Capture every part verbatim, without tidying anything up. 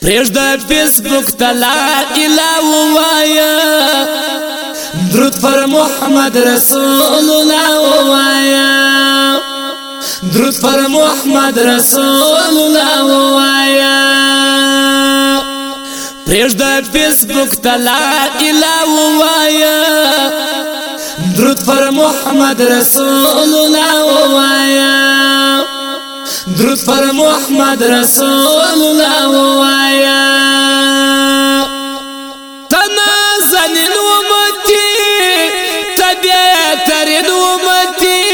پریږده فیسبوک ته لا اله ووایه درود پر محمد رسول الله ووایه درود پر محمد رسول الله ووایه پریږده فیسبوک ته لا اله ووایه درود پر محمد رسول الله ووایه درود پر محمد رسول الله ووایه تنازنین امتی طبیعترین امتی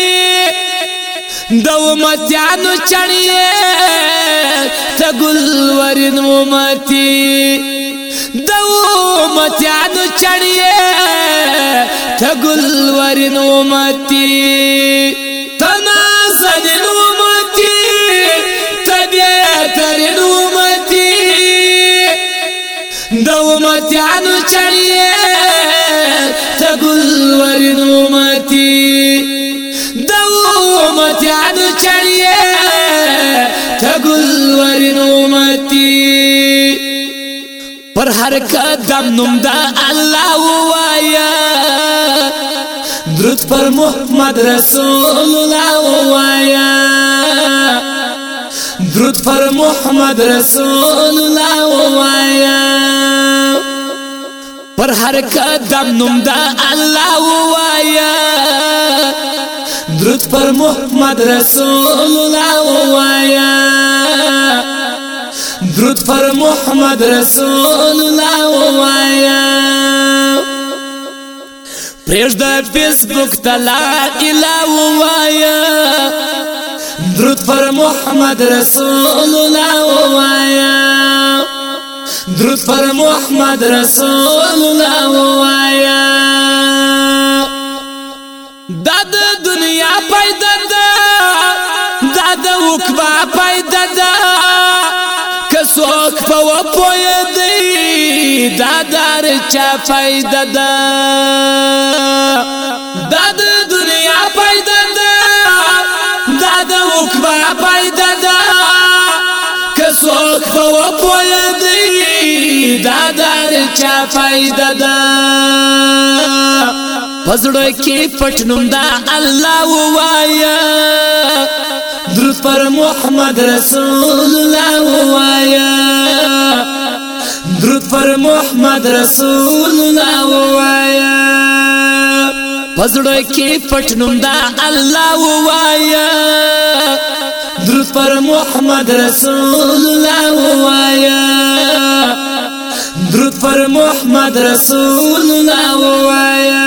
د امتیانو چړیې ته ګلورین امتی د امتیانو چړیې ته ګلورین امتی تنازنین امتی طبیعترین امتی د امتیانو چړیې ته ګلورین امتی د امتیانو چړیې ته ګلورین امتی پر هر قدم نوم د الله ووایه درود پر محمد رسول الله ووایه درود پر محمد رسول الله ووایه پر هر قدم نوم د الله ووایه درود پر محمد رسول الله ووایه درود پر محمد رسول الله ووایه پریږده فیسبوک ته لا اله ووایه درود پر محمد رسول الله ووایه درود پر محمد رسول الله ووایه دا د دنیا پیدا ده دا د عقبا پیدا ده که څوک په وپوهېدی دا د هر چا پیدا ده دا د دنیا پیدا ده دا د عقبا پیدا ده که څوک په وپوهېدی دا د هر چا پیدا ده پزړه کې پټ نوم د الله ووایه درود پر محمد رسول الله ووایه درود پر محمد رسول الله ووایه پزړه کې پټ نوم د الله ووایه درود پر محمد رسول الله ووایه درود پر محمد رسول الله ووایه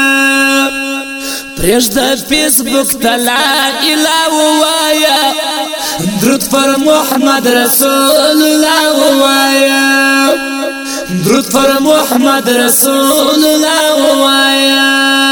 پریږده فیسبوک ته لا اله ووایه درود پر محمد رسول الله ووایه درود پر محمد رسول الله ووایه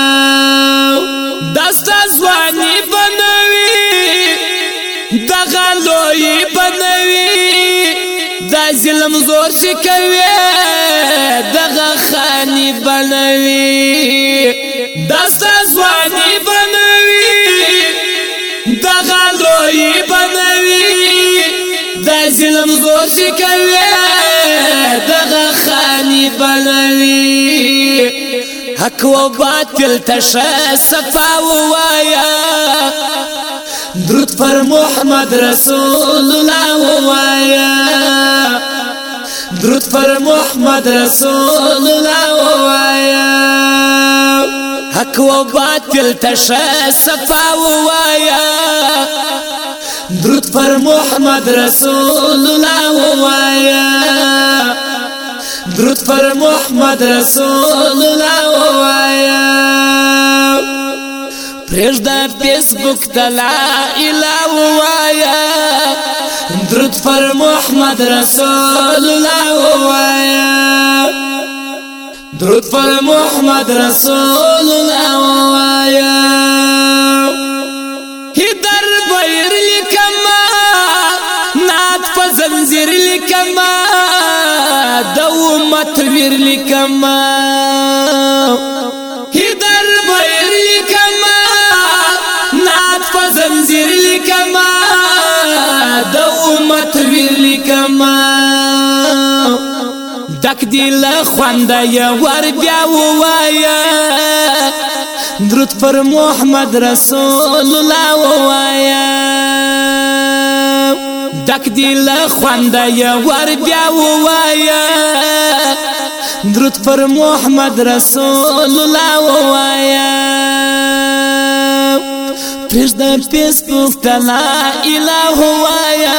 دستا ځواني بنوي دغه لویي بنوي دا ظلم زور چې کوي دغه خاني بنوي دستا ځواني بنوي دغه لویي بنوي دا ظلم زور چې کوي دغه خاني بنوي حق و باطل تشه صفا ووایه درود پر محمد رسول الله ووایه درود پر محمد رسول الله ووایه حق و باطل تشه صفا ووایه درود پر محمد رسول الله ووایه درود پر محمد رسول الله ووایه پریږده فیسبوک ته لا اله ووایه درود پر محمد رسول الله ووایه درود پر محمد رسول الله ووایه هدر بیر لیکما نات په زنځیر لیکما د امت ویر لیکما هدر بیر لیکما نات په زنځیر لیکما د امت ویر لیکما ډک دی له خونده یې ور بیا ووایه درود پر محمد رسول الله ووایه ډک دی له خونده یې ور بیا ووایه درود پر محمد رسول الله ووایه پرېږده فیسبوک ته لا اله ووایه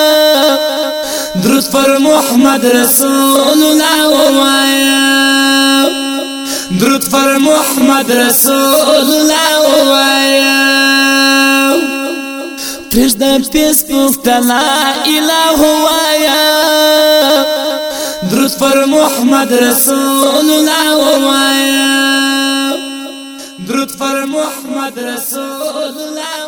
درود پر محمد رسول الله ووایه درود پر محمد رسول الله ووایه پرېږده فیسبوک ته لا اله ووایه درود پر محمد رسول الله ووایه درود پر محمد رسول الله